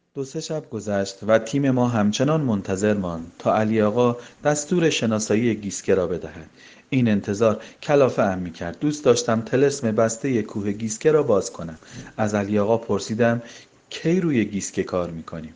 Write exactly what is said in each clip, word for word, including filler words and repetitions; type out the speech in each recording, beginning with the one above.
دو سه شب گذشت و تیم ما همچنان منتظر ماند تا علی آقا دستور شناسایی گیسکه را بدهد. این انتظار کلافه‌ام می‌کرد. دوست داشتم طلسم بسته کوه گیسکه را باز کنم. از علی آقا پرسیدم کی روی گیسکه کار می‌کنیم؟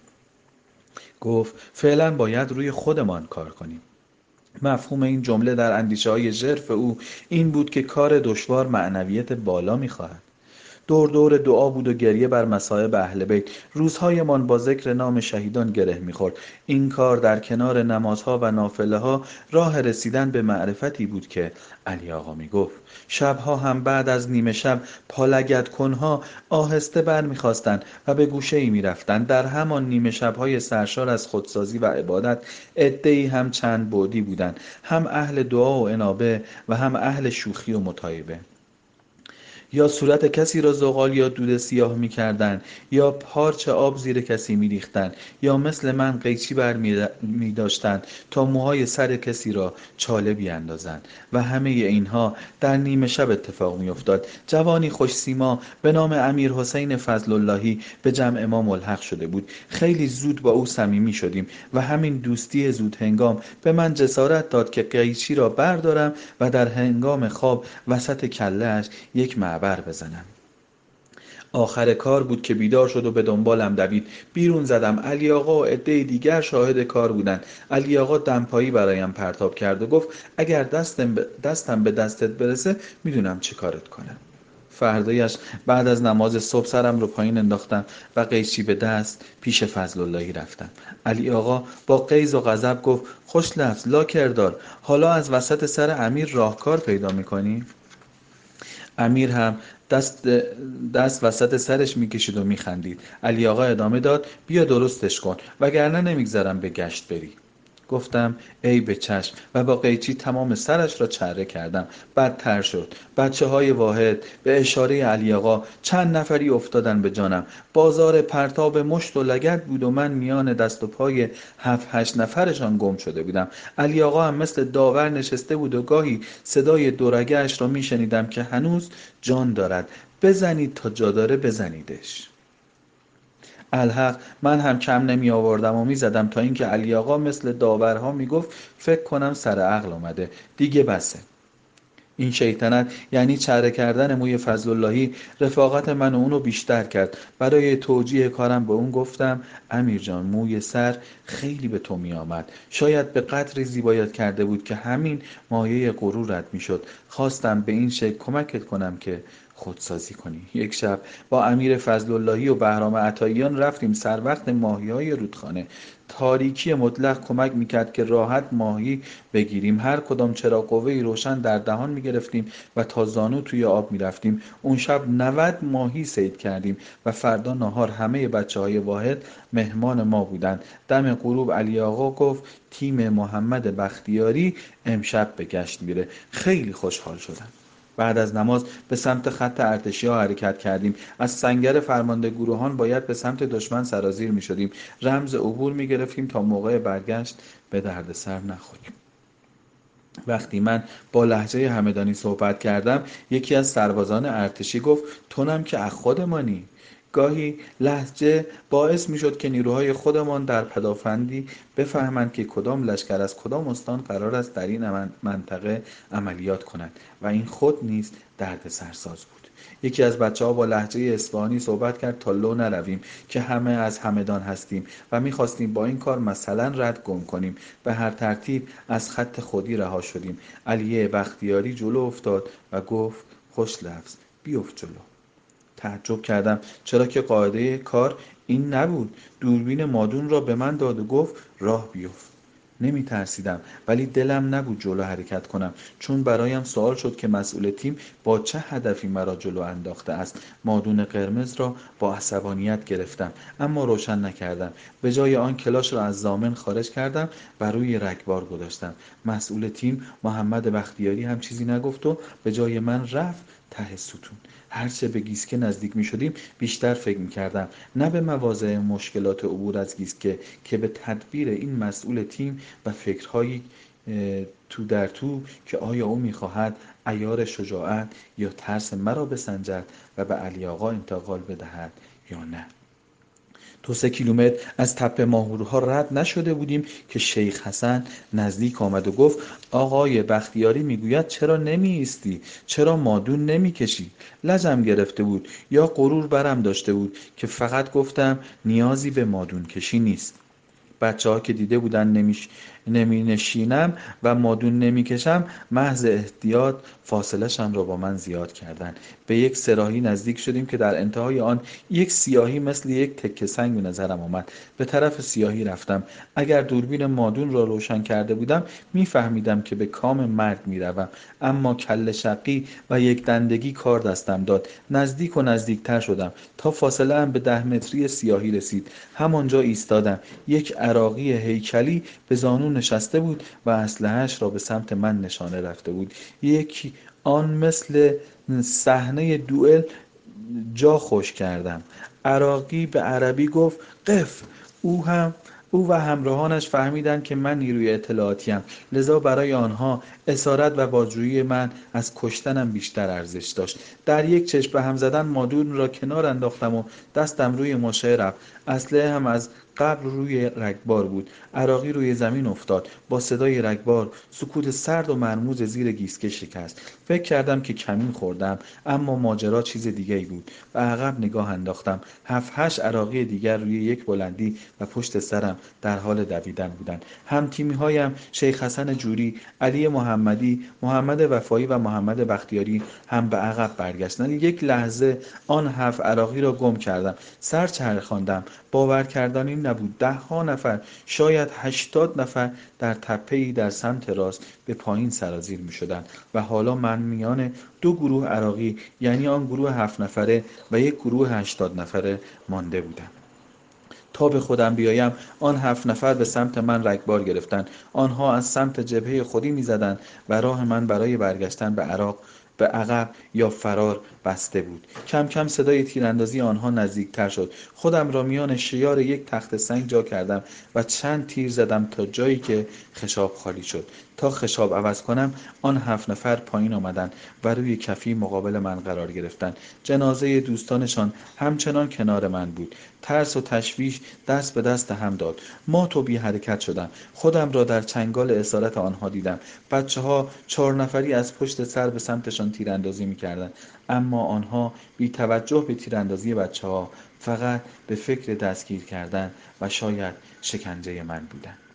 گفت فعلا باید روی خودمان کار کنیم. مفهوم این جمله در اندیشه‌های ژرف او این بود که کار دشوار معنویت بالا می‌خواهد. دور دور دعا بود و گریه بر مصائب اهل بیت. روزهایمان با ذکر نام شهیدان گره می‌خورد. این کار در کنار نمازها و نافله‌ها راه رسیدن به معرفتی بود که علی آقا می‌گفت. شبها هم بعد از نیمه شب پالگدکنها آهسته بر می‌خواستند و به گوشه‌ای می‌رفتند. در همان نیمه شب‌های سرشار از خودسازی و عبادت عده‌ای هم چند بعدی بودند، هم اهل دعا و انابه و هم اهل شوخی و متایبه. یا صورت کسی را زغال یا دود سیاه می کردن، یا پارچ آب زیر کسی می ریختن، یا مثل من قیچی بر می داشتن تا موهای سر کسی را چاله بیاندازند. و همه اینها در نیمه شب اتفاق می افتاد. جوانی خوش سیما به نام امیر حسین فضل اللهی به جمع ما ملحق شده بود. خیلی زود با او صمیمی شدیم و همین دوستی زود هنگام به من جسارت داد که قیچی را بردارم و در هنگام خواب وسط کله‌اش یک معبر بزنم. آخر کار بود که بیدار شد و به دنبالم دوید. بیرون زدم. علی آقا و عده دیگر شاهد کار بودند. علی آقا دمپایی برایم پرتاب کرد و گفت اگر دستم ب... دستم به دستت برسه میدونم چه کارت کنم. فردایش بعد از نماز صبح سرم رو پایین انداختم و قیچی به دست پیش فضل اللهی رفتم. علی آقا با غیظ و غضب گفت خوش لفظ لا کردار، حالا از وسط سر امیر راهکار پیدا میکنی؟ امیر هم دست, دست وسط سرش میکشید و میخندید. علی آقا ادامه داد بیا درستش کن وگرنه نمیگذارم به گشت بری. گفتم ای به چشم و با قیچی تمام سرش را چره کردم. بدتر شد. بچه های واحد به اشاره علی آقا چند نفری افتادن به جانم. بازار پرتاب مشت و لگد بود و من میان دست و پای هفت هشت نفرشان گم شده بودم. علی آقا هم مثل داور نشسته بود و گاهی صدای دورگه‌اش را میشنیدم که هنوز جان دارد، بزنید تا جا داره بزنیدش. الحق من هم کم نمی آوردم و می زدم تا اینکه علی آقا مثل داورها می گفت فکر کنم سر عقل آمده دیگه بسه. این شیطنت یعنی چره کردن موی فضل اللهی رفاقت من و اونو بیشتر کرد. برای توجیه کارم به اون گفتم امیر جان موی سر خیلی به تو می آمد، شاید به قدری زیبایت کرده بود که همین مایه غرورت می شد. خواستم به این شکل کمکت کنم که خودسازی کنی. یک شب با امیر فضل اللهی و بهرام عطاییان رفتیم سر وقت ماهی های رودخانه. تاریکی مطلق کمک میکرد که راحت ماهی بگیریم. هر کدام چراغ قوه‌ای روشن در دهان میگرفتیم و تا زانو توی آب میرفتیم. اون شب نود ماهی صید کردیم و فردا نهار همه بچه های واحد مهمان ما بودند. دم غروب علی آقا گفت تیم محمد بختیاری امشب به گشت میره. خیلی خوشحال شدم. بعد از نماز به سمت خط ارتشی‌ها حرکت کردیم. از سنگر فرمانده گروهان باید به سمت دشمن سرازیر می شدیم. رمز عبور می گرفتیم تا موقع برگشت به دردسر نخوریم. وقتی من با لهجه همدانی صحبت کردم یکی از سربازان ارتشی گفت تونم که از خودمانی. گاهی لهجه باعث می شد که نیروهای خودمان در پدافندی بفهمند که کدام لشکر از کدام استان قرار است در این منطقه عملیات کنند و این خود نیز درد سرساز بود. یکی از بچه ها با لهجه اصفهانی صحبت کرد تا لو نرویم که همه از همدان هستیم و میخواستیم با این کار مثلا رد گم کنیم. به هر ترتیب از خط خودی رها شدیم. علی بختیاری جلو افتاد و گفت خوش لفظ بیفت جلو. تعجب کردم چرا که قاعده کار این نبود. دوربین مادون را به من داد و گفت راه بیفت. نمی ترسیدم ولی دلم نبود جلو حرکت کنم چون برایم سوال شد که مسئول تیم با چه هدفی مرا جلو انداخته است. مادون قرمز را با عصبانیت گرفتم اما روشن نکردم. به جای آن کلاش را از ضامن خارج کردم و روی رگبار گذاشتم. مسئول تیم محمد بختیاری هم چیزی نگفت و به جای من رفت ته ستون. هرچه به گیسکه نزدیک می شدیم بیشتر فکر می کردم نه به مواضع مشکلات عبور از گیسکه که به تدبیر این مسئول تیم و فکرهایی تو در تو که آیا او می خواهد عیار شجاعت یا ترس مرا بسنجد و به علی آقا انتقال بدهد یا نه. دو سه کیلومتر از تپه ماهورها رد نشده بودیم که شیخ حسن نزدیک آمد و گفت آقای بختیاری میگوید چرا نمی ایستی؟ چرا مادون نمی کشی؟ لجم گرفته بود یا غرور برم داشته بود که فقط گفتم نیازی به مادون کشی نیست. بچه ها که دیده بودن نمیش... نمی نشینم و مادون نمی کشم محض احتیاط فاصله شم را با من زیاد کردن. به یک سراحی نزدیک شدیم که در انتهای آن یک سیاهی مثل یک تکه سنگ به نظرم آمد. به طرف سیاهی رفتم. اگر دوربین مادون را روشن کرده بودم میفهمیدم که به کام مرگ میروم، اما کله شقی و یک دندگی کار دستم داد. نزدیک و نزدیکتر شدم تا فاصله ام به ده متری سیاهی رسید. همانجا ایستادم. یک عراقی هیکلی به زانو نشسته بود و اسلحه‌اش را به سمت من نشانه رفته بود. یکی آن مثل صحنه دوئل جا خوش کردم. عراقی به عربی گفت قف. او هم او و همراهانش فهمیدند که من نیروی اطلاعاتیم، لذا برای آنها اسارت و بازجویی من از کشتنم بیشتر ارزش داشت. در یک چشم به هم زدن مادون را کنار انداختم و دستم روی ماشه رفت. اسلحه هم از قبل روی رگبار بود. عراقی روی زمین افتاد. با صدای رگبار سکوت سرد و مرموز زیر گیسکه شکست. فکر کردم که کمین خوردم، اما ماجرا چیز دیگه ای بود. به عقب نگاه انداختم. هفت هشت عراقی دیگر روی یک بلندی و پشت سرم در حال دویدن بودند. هم تیمی هایم شیخ حسن جوری، علی محمدی، محمد وفایی و محمد بختیاری هم به عقب برگشتند. یک لحظه آن هفت عراقی را گم کردم. سر چرخاندم. باور کردنی نبود. ده ها نفر، شاید هشتاد نفر در تپه‌ای در سمت راست به پایین سرازیر می شدند و حالا من میان دو گروه عراقی، یعنی آن گروه هفت نفره و یک گروه هشتاد نفره مانده بودم. تا به خودم بیایم آن هفت نفر به سمت من رگبار گرفتند. آنها از سمت جبهه خودی می‌زدند و راه من برای برگشتن به عراق به عقب یا فرار بسته بود. کم کم صدای تیراندازی آنها نزدیکتر شد. خودم را میان شیار یک تخت سنگ جا کردم و چند تیر زدم تا جایی که خشاب خالی شد. تا خشاب عوض کنم آن هفت نفر پایین آمدند و روی کفی مقابل من قرار گرفتند. جنازه دوستانشان همچنان کنار من بود. ترس و تشویش دست به دست هم داد. مات و بی حرکت شدم. خودم را در چنگال اسارت آنها دیدم. بچه ها چهار نفری از پشت سر به سمتشان تیراندازی می‌کردند، اما آنها بی توجه به تیراندازی بچه ها فقط به فکر دستگیر کردن و شاید شکنجه من بودند.